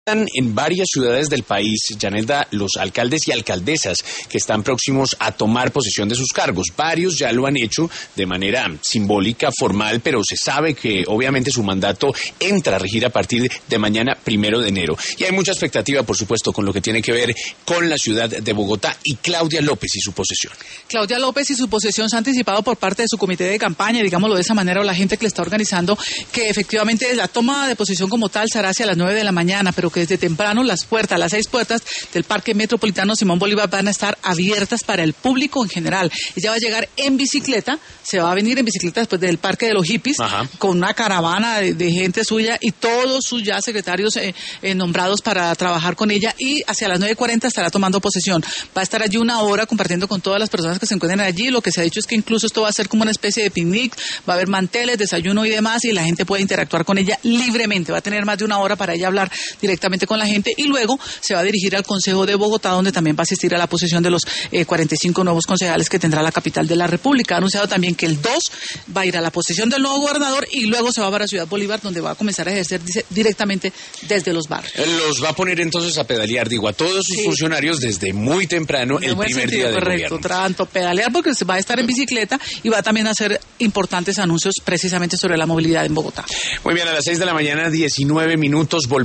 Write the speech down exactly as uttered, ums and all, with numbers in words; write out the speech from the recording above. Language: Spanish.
En varias ciudades del país, Yanelda, los alcaldes y alcaldesas que están próximos a tomar posesión de sus cargos. Varios ya lo han hecho de manera simbólica, formal, pero se sabe que obviamente su mandato entra a regir a partir de mañana, primero de enero. Y hay mucha expectativa, por supuesto, con lo que tiene que ver con la ciudad de Bogotá y Claudia López y su posesión. Claudia López y su posesión se ha anticipado por parte de su comité de campaña, digámoslo de esa manera, o la gente que le está organizando, que efectivamente la toma de posesión como tal será hacia las nueve de la mañana, pero que desde temprano las puertas, las seis puertas del Parque Metropolitano Simón Bolívar van a estar abiertas para el público en general. Ella va a llegar en bicicleta, se va a venir en bicicleta después del Parque de los Hippies, Ajá. con una caravana de, de gente suya y todos sus ya secretarios eh, eh, nombrados para trabajar con ella, y hacia las nueve y cuarenta estará tomando posesión. Va a estar allí una hora compartiendo con todas las personas que se encuentren allí. Lo que se ha dicho es que incluso esto va a ser como una especie de picnic, va a haber manteles, desayuno y demás, y la gente puede interactuar con ella libremente. Va a tener más de una hora para ella hablar directamente con la gente, y luego se va a dirigir al Consejo de Bogotá, donde también va a asistir a la posesión de los eh, cuarenta y cinco nuevos concejales que tendrá la capital de la República. Ha anunciado también que el dos va a ir a la posesión del nuevo gobernador y luego se va para Ciudad Bolívar, donde va a comenzar a ejercer dice, directamente desde los barrios. Los va a poner entonces a pedalear, digo, a todos sus sí. funcionarios desde muy temprano, el primer sentido, día del correcto, gobierno. Tanto pedalear porque se va a estar en bicicleta y va también a hacer importantes anuncios precisamente sobre la movilidad en Bogotá. Muy bien, a las seis de la mañana, diecinueve minutos, volvemos.